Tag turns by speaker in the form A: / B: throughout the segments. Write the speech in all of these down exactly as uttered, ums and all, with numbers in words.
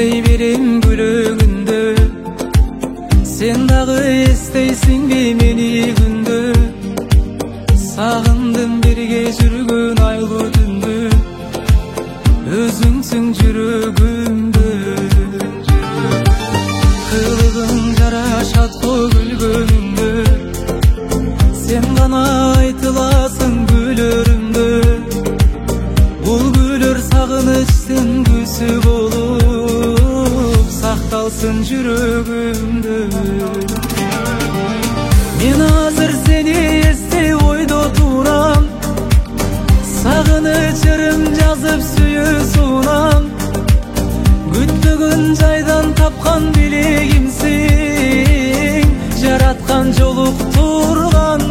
A: эстей берем күлөгүндө, сен дагы эстейсиңби мени күндө? Сагындым бирге жүргөн айлуу түндү, өзүңсүң жүрөгүмдө. Кылыгың жарашат го күлгөнүңдө, сен гана айтыласың күлөрүмдө. Бул күлөр сагынычтын күсү болуп сакталсын жүрөгүмдө. Мен азыр сени эстей ойдо турам, сагыныч ырым жазып сүйүү сунам. Күтпөгөн жайдан тапкан билегимсиң, жараткан жолуктурган.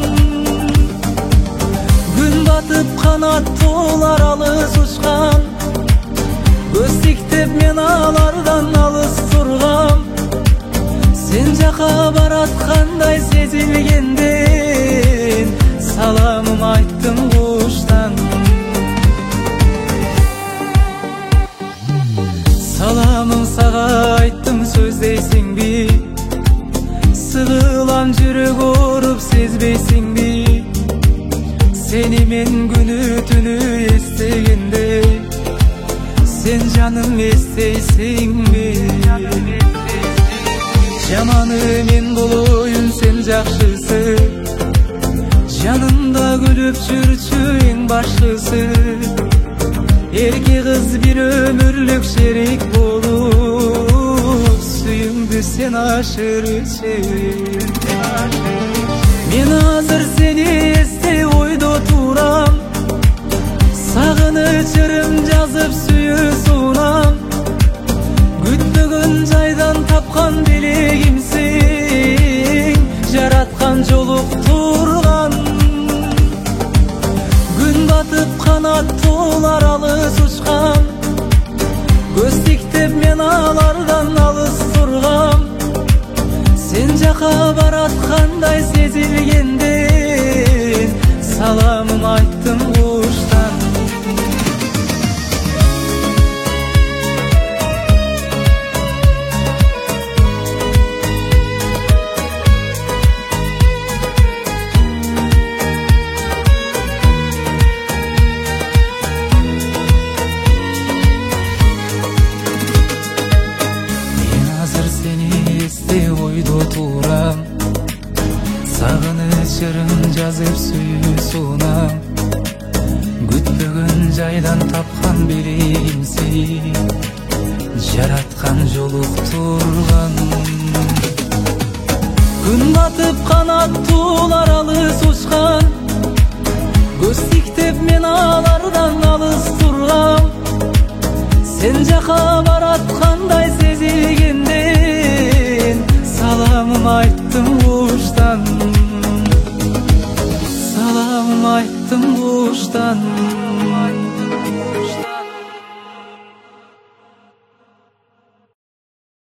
A: Күн батып канаттуулар алыс учкан, көз тиктеп мен алардан алыс тургам. Сен жака бараткандай сезилгенден, саламым айттым куштан. Саламым сага айттым сөздейсиңби, сыгылам жүрөк ооруп сезбейсиңби? Сени мен күнү түнү эстегенде, сен жаным эстейсиңби? Жаманы мен болоюн, сен жакшысы, жанымда күлүп жүрчү эң башкысы. Эрке кыз бир өмүрлүк шерик болуп, сүйүңдү сен ашырчы. Мен азыр сени эстей ойдо турам, сагыныч ырым жазып сүйүү сунам. Күтпөгөн жайдан тапкан билегимсиң, жараткан жолуктурган. Күн батып канаттуулар алыс учкан, көз тиктеп мен алардан алыс тургам. Сен жака бараткандай сезилгенден, саламым айттым куштан. Ойдо турам, сагыныч ырым жазып сүйүү сунам. Күтпөгөн жайдан тапкан билегимсиң, жараткан жолуктурган. Күн батып канаттуулар алыс учкан, көз тиктеп мен алардан алыс тургам. Сен жака бараткандай